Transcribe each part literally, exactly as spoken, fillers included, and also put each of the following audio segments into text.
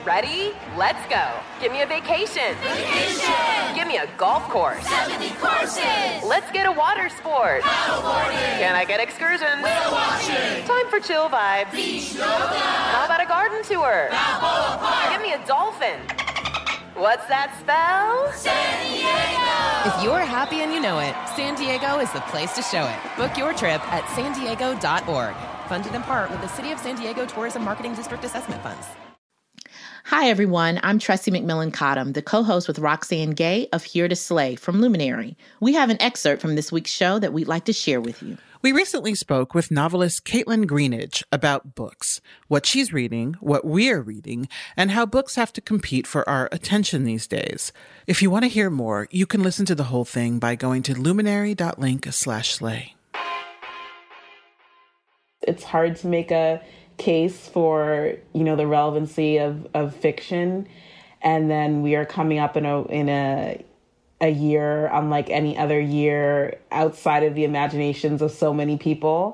Ready? Let's go. Give me a vacation. Vacation! Give me a golf course. seventy courses! Let's get a water sport. Paddleboarding! Can I get excursions? Whale watching! Time for chill vibes. Beach yoga! How about a garden tour? Balboa Park! Give me a dolphin. What's that spell? San Diego! If you're happy and you know it, San Diego is the place to show it. Book your trip at san diego dot org. Funded in part with the City of San Diego Tourism Marketing District Assessment Funds. Hi, everyone. I'm Tressie McMillan Cottom, the co-host with Roxane Gay of Here to Slay from Luminary. We have an excerpt from this week's show that we'd like to share with you. We recently spoke with novelist Caitlin Greenidge about books, what she's reading, what we're reading, and how books have to compete for our attention these days. If you want to hear more, you can listen to the whole thing by going to luminary.link slash slay. It's hard to make a case for, you know, the relevancy of, of fiction. And then we are coming up in a in a a year unlike any other year outside of the imaginations of so many people.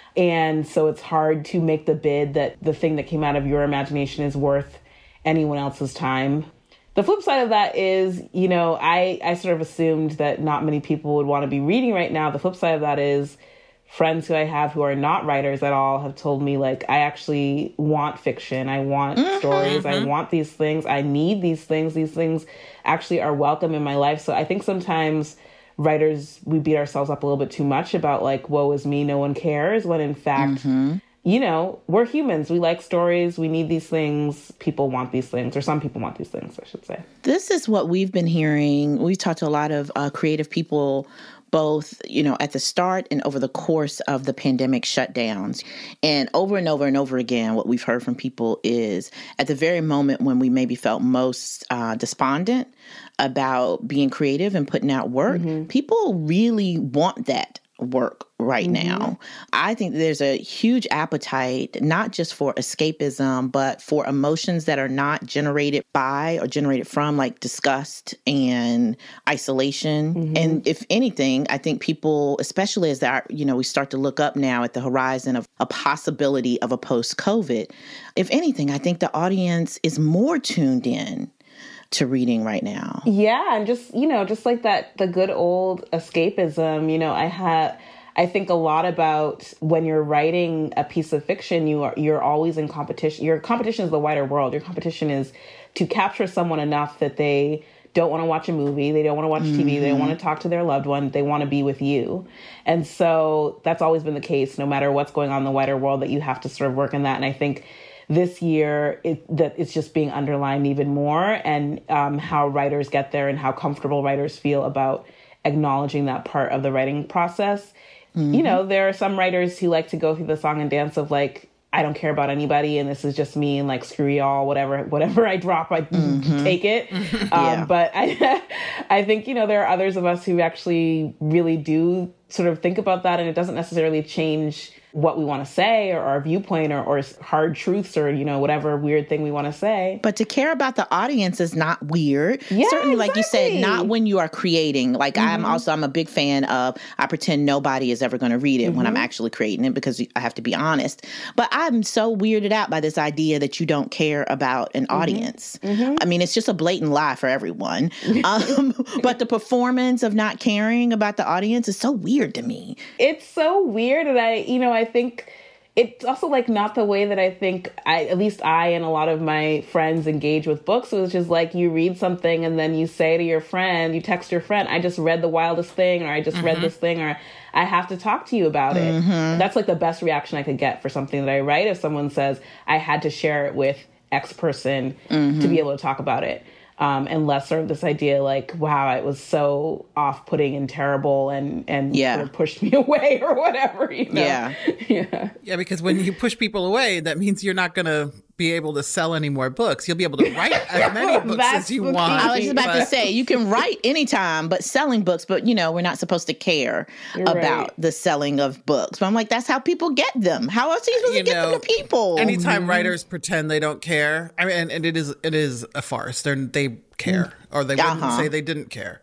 And so it's hard to make the bid that the thing that came out of your imagination is worth anyone else's time. The flip side of that is, you know, I, I sort of assumed that not many people would want to be reading right now. The flip side of that is friends who I have who are not writers at all have told me, like, I actually want fiction. I want mm-hmm, stories. Mm-hmm. I want these things. I need these things. These things actually are welcome in my life. So I think sometimes writers, we beat ourselves up a little bit too much about, like, woe is me, no one cares, when in fact, mm-hmm. you know, we're humans. We like stories. We need these things. People want these things, or some people want these things, I should say. This is what we've been hearing. We've talked to a lot of uh, creative people, both, you know, at the start and over the course of the pandemic shutdowns. And over and over and over again, what we've heard from people is at the very moment when we maybe felt most uh, despondent about being creative and putting out work, mm-hmm. people really want that work right mm-hmm. now. I think there's a huge appetite, not just for escapism, but for emotions that are not generated by or generated from, like disgust and isolation. Mm-hmm. And if anything, I think people, especially as that, you know, we start to look up now at the horizon of a possibility of a post-COVID, if anything, I think the audience is more tuned in to reading right now. Yeah, and just, you know, just like that, the good old escapism, you know, I had, I think a lot about when you're writing a piece of fiction, you are, you're always in competition. Your competition is the wider world. Your competition is to capture someone enough that they don't want to watch a movie. They don't want to watch mm-hmm. T V. They don't want to talk to their loved one. They want to be with you. And so that's always been the case, no matter what's going on in the wider world, that you have to sort of work in that. And I think this year, it, that it's just being underlined even more, and um, how writers get there and how comfortable writers feel about acknowledging that part of the writing process. Mm-hmm. You know, there are some writers who like to go through the song and dance of, like, I don't care about anybody, and this is just me, and, like, screw y'all, whatever whatever I drop, I mm-hmm. take it. Um, yeah. But I, I think, you know, there are others of us who actually really do sort of think about that, and it doesn't necessarily change what we want to say or our viewpoint or, or hard truths or, you know, whatever weird thing we want to say. But to care about the audience is not weird. Yeah, certainly, like exactly. you said, not when you are creating. Like mm-hmm. I'm also, I'm a big fan of, I pretend nobody is ever going to read it mm-hmm. when I'm actually creating it, because I have to be honest. But I'm so weirded out by this idea that you don't care about an mm-hmm. audience. Mm-hmm. I mean, it's just a blatant lie for everyone. um, but the performance of not caring about the audience is so weird to me. It's so weird. And I, you know, I think it's also, like, not the way that I think I, at least I and a lot of my friends engage with books, which is like you read something and then you say to your friend, you text your friend, I just read the wildest thing, or I just mm-hmm. read this thing, or I have to talk to you about it. Mm-hmm. That's like the best reaction I could get for something that I write. If someone says I had to share it with X person mm-hmm. to be able to talk about it. Um, and less sort of this idea like, wow, it was so off-putting and terrible and, and yeah. sort of pushed me away or whatever, you know? Yeah. yeah. Yeah, because when you push people away, that means you're not going to be able to sell any more books. You'll be able to write as many books as you want. I was just about but... to say, you can write anytime, but selling books, but, you know, we're not supposed to care you're about right. the selling of books. But I'm like, that's how people get them. How else are you supposed you to get know, them to people? Anytime mm-hmm. writers pretend they don't care, I mean, and, and it is it is a farce. They're, they care, or they wouldn't uh-huh. say they didn't care.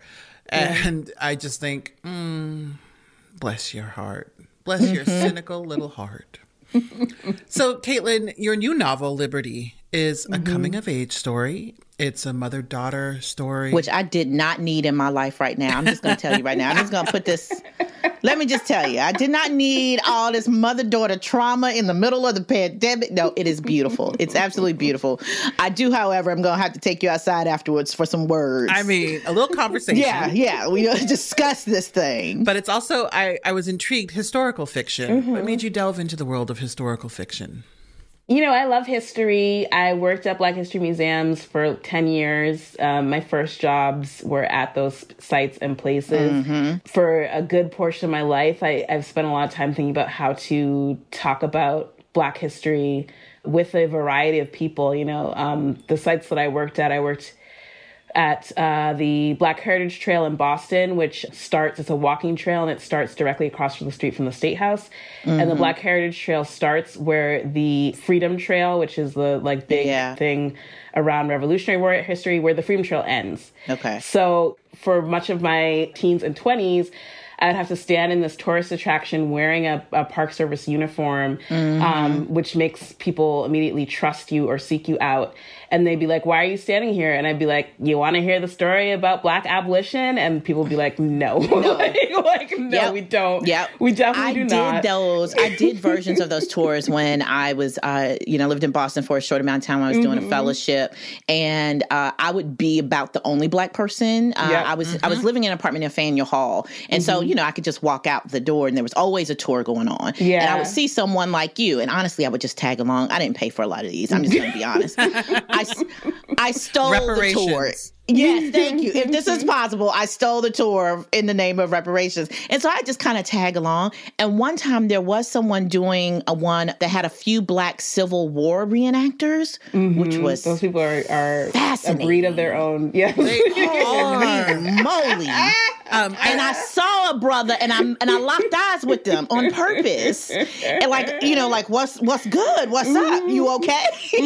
And yeah. I just think, mm, bless your heart. Bless mm-hmm. your cynical little heart. So, Caitlin, your new novel, Liberty, is a Mm-hmm. coming-of-age story. It's a mother-daughter story. Which I did not need in my life right now. I'm just going to tell you right now. I'm just going to put this... Let me just tell you, I did not need all this mother-daughter trauma in the middle of the pandemic. No, it is beautiful. It's absolutely beautiful. I do, however, I'm going to have to take you outside afterwards for some words. I mean, a little conversation. Yeah, yeah. We discuss this thing. But it's also, I, I was intrigued, historical fiction. What made you delve into the world of historical fiction? You know, I love history. I worked at Black History Museums for ten years. Um, my first jobs were at those sites and places. Mm-hmm. For a good portion of my life, I, I've spent a lot of time thinking about how to talk about Black history with a variety of people. You know, um, the sites that I worked at, I worked at uh, the Black Heritage Trail in Boston, which starts, it's a walking trail, and it starts directly across from the street from the State House. Mm-hmm. And the Black Heritage Trail starts where the Freedom Trail, which is the like big yeah. thing around Revolutionary War history, where the Freedom Trail ends. Okay. So for much of my teens and twenties, I'd have to stand in this tourist attraction wearing a, a Park Service uniform, mm-hmm. um, which makes people immediately trust you or seek you out. And they'd be like, why are you standing here? And I'd be like, you want to hear the story about Black abolition? And people would be like, no. no. like, like, no, yep. we don't. Yep. We definitely I do did not. those. I did versions of those tours when I was, uh, you know, lived in Boston for a short amount of time. I was mm-hmm. doing a fellowship. And uh, I would be about the only Black person. Uh, yep. I was mm-hmm. I was living in an apartment in Faneuil Hall. And mm-hmm. so, you know, I could just walk out the door and there was always a tour going on. Yeah. And I would see someone like you. And honestly, I would just tag along. I didn't pay for a lot of these. I'm just going to be honest. I, I stole the tour. Yes, thank you. If this is possible, I stole the tour in the name of reparations. And so I just kind of tag along. And one time there was someone doing a one that had a few Black Civil War reenactors, mm-hmm. which was Those people are, are a breed of their own. Yeah. Holy moly. Um, and I saw a brother, and I and I locked eyes with them on purpose, and like you know, like what's what's good, what's mm-hmm. up, you okay?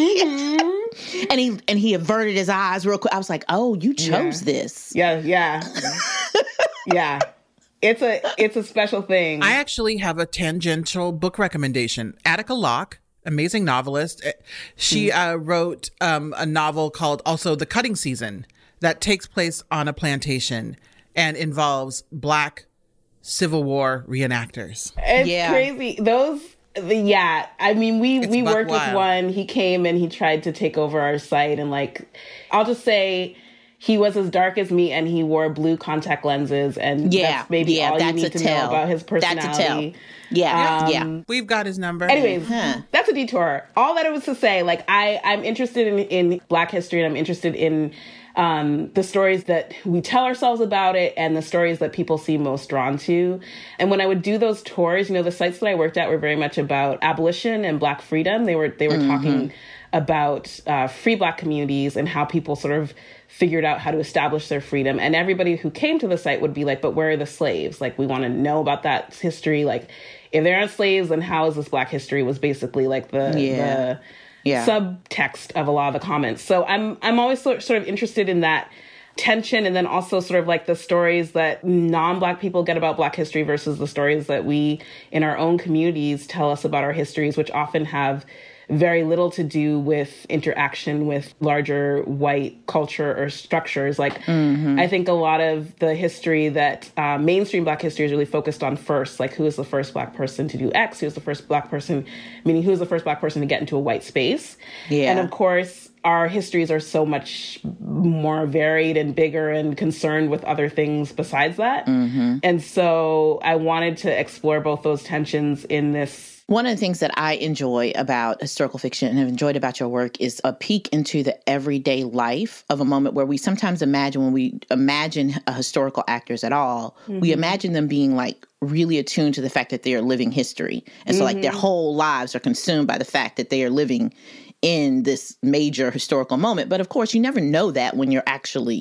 Mm-hmm. and he and he averted his eyes real quick. I was like, oh, you chose yeah. this, yeah, yeah, yeah. It's a it's a special thing. I actually have a tangential book recommendation. Attica Locke, amazing novelist. She mm. uh, wrote um, a novel called also The Cutting Season that takes place on a plantation and involves Black Civil War reenactors. It's yeah. crazy. Those, the, yeah. I mean, we, it's we worked wild. with one. He came and he tried to take over our site. And like, I'll just say he was as dark as me and he wore blue contact lenses. And yeah. that's maybe yeah, all that's you need to tell. know about his personality. That's a tell. Yeah, um, yeah. We've got his number. Anyways, huh. that's a detour. All that it was to say, like, I, I'm interested in, in Black history and I'm interested in Um, the stories that we tell ourselves about it and the stories that people seem most drawn to. And when I would do those tours, you know, the sites that I worked at were very much about abolition and Black freedom. They were they were mm-hmm. talking about uh, free Black communities and how people sort of figured out how to establish their freedom. And everybody who came to the site would be like, but where are the slaves? Like, we want to know about that history. Like, if there aren't slaves, then how is this Black history was basically like the... Yeah. the Yeah. subtext of a lot of the comments. So I'm I'm always sort sort of interested in that tension, and then also sort of like the stories that non-Black people get about Black history versus the stories that we in our own communities tell us about our histories, which often have very little to do with interaction with larger white culture or structures. Like, mm-hmm. I think a lot of the history that uh, mainstream Black history is really focused on first, like who was the first Black person to do X, who was the first Black person, meaning who was the first Black person to get into a white space. Yeah. And of course, our histories are so much more varied and bigger and concerned with other things besides that. Mm-hmm. And so I wanted to explore both those tensions in this. One of the things that I enjoy about historical fiction and have enjoyed about your work is a peek into the everyday life of a moment where we sometimes imagine, when we imagine uh, historical actors at all, mm-hmm. we imagine them being like really attuned to the fact that they are living history. And so mm-hmm. like their whole lives are consumed by the fact that they are living in this major historical moment. But of course, you never know that when you're actually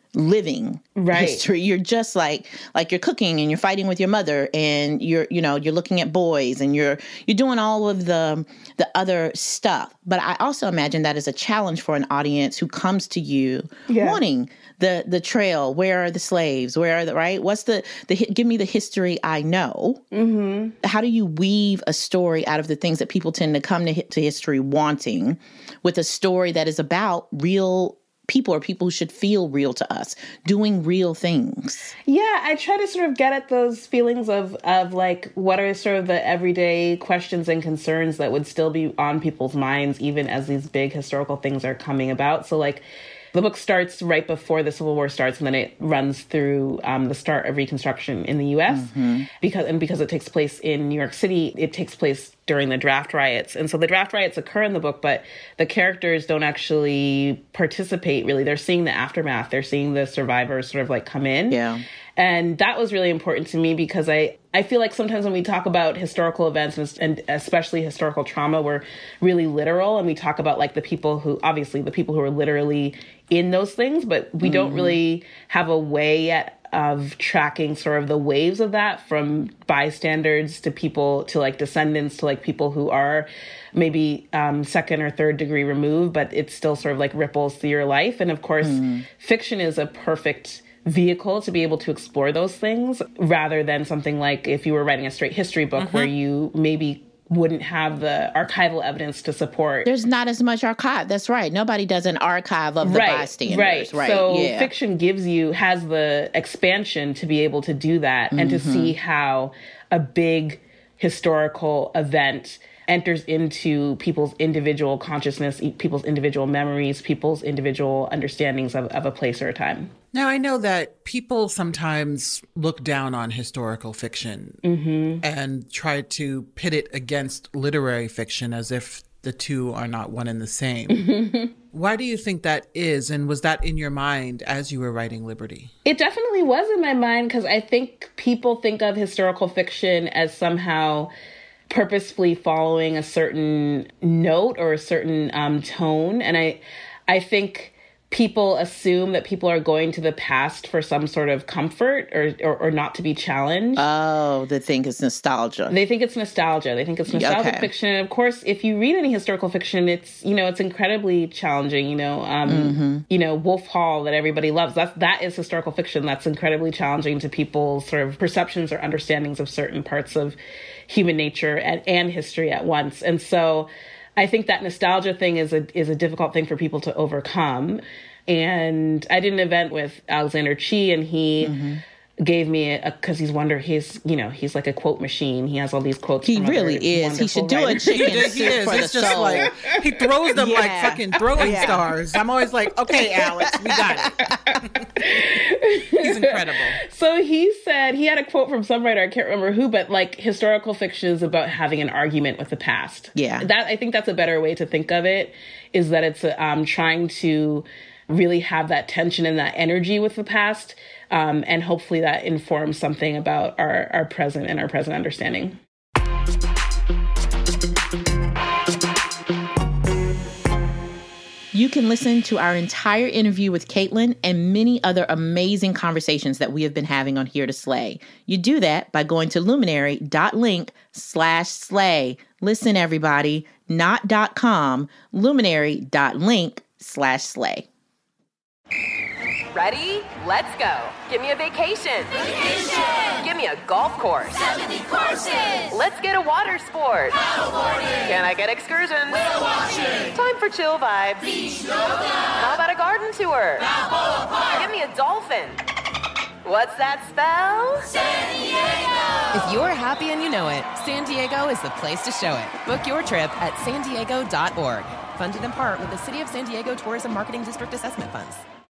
living right. history. You're just like like you're cooking and you're fighting with your mother and you're you know you're looking at boys and you're you're doing all of the the other stuff. But I also imagine that is a challenge for an audience who comes to you yeah. wanting the the trail. Where are the slaves? Where are the right? What's the the give me the history I know? Mm-hmm. How do you weave a story out of the things that people tend to come to, to history wanting, with a story that is about real people or people who should feel real to us, doing real things? Yeah, I try to sort of get at those feelings of, of like, what are sort of the everyday questions and concerns that would still be on people's minds, even as these big historical things are coming about. So like, the book starts right before the Civil War starts, and then it runs through um, the start of Reconstruction in the U S Mm-hmm. because and because it takes place in New York City, it takes place during the draft riots. And so the draft riots occur in the book, but the characters don't actually participate, really. They're seeing the aftermath. They're seeing the survivors sort of like come in. Yeah. And that was really important to me because I, I feel like sometimes when we talk about historical events and, and especially historical trauma, we're really literal, and we talk about like the people who, obviously the people who are literally in those things, but we mm-hmm. don't really have a way yet of tracking sort of the waves of that, from bystanders to people to like descendants to like people who are maybe um, second or third degree removed, but it still sort of like ripples through your life. And of course, mm. fiction is a perfect vehicle to be able to explore those things, rather than something like if you were writing a straight history book mm-hmm. where you maybe wouldn't have the archival evidence to support. There's not as much archive. That's right. Nobody does an archive of the right, bystanders. Right. Right. So yeah. fiction gives you, has the expansion to be able to do that mm-hmm. and to see how a big historical event enters into people's individual consciousness, people's individual memories, people's individual understandings of, of a place or a time. Now, I know that people sometimes look down on historical fiction mm-hmm. and try to pit it against literary fiction as if the two are not one and the same. Why do you think that is? And was that in your mind as you were writing Liberty? It definitely was in my mind, because I think people think of historical fiction as somehow purposefully following a certain note or a certain um, tone. And I, I think people assume that people are going to the past for some sort of comfort or, or, or not to be challenged. Oh, they think it's nostalgia. They think it's nostalgia. They think it's nostalgic okay. fiction. And of course, if you read any historical fiction, it's, you know, it's incredibly challenging. You know, um, mm-hmm. you know, Wolf Hall that everybody loves. That's, that is historical fiction. That's incredibly challenging to people's sort of perceptions or understandings of certain parts of human nature and, and history at once. And so I think that nostalgia thing is a is a difficult thing for people to overcome. And I did an event with Alexander Chee, and he mm-hmm. gave me a, because he's wonder he's you know he's like a quote machine. He has all these quotes. He from really other is. He should do writers. a chicken he, soup he is. for It's the just soul. like he throws them Yeah. like fucking throwing Yeah. stars. I'm always like, okay, Alex, we got it. He's incredible. So he said, he had a quote from some writer, I can't remember who, but like historical fiction is about having an argument with the past. Yeah. That, I think that's a better way to think of it, is that it's um, trying to really have that tension and that energy with the past. Um, and hopefully that informs something about our, our present and our present understanding. You can listen to our entire interview with Caitlin and many other amazing conversations that we have been having on Here to Slay. You do that by going to luminary.link slash slay. Listen, everybody, not .com, luminary.link slash slay. Ready? Let's go. Give me a vacation. Vacation! Give me a golf course. seventy courses! Let's get a water sport. Paddleboarding! Can I get excursions? Whale watching! Time for chill vibes. Beach yoga! How about a garden tour? Balboa Park! Give me a dolphin. What's that spell? San Diego! If you're happy and you know it, San Diego is the place to show it. Book your trip at san diego dot org. Funded in part with the City of San Diego Tourism Marketing District Assessment Funds.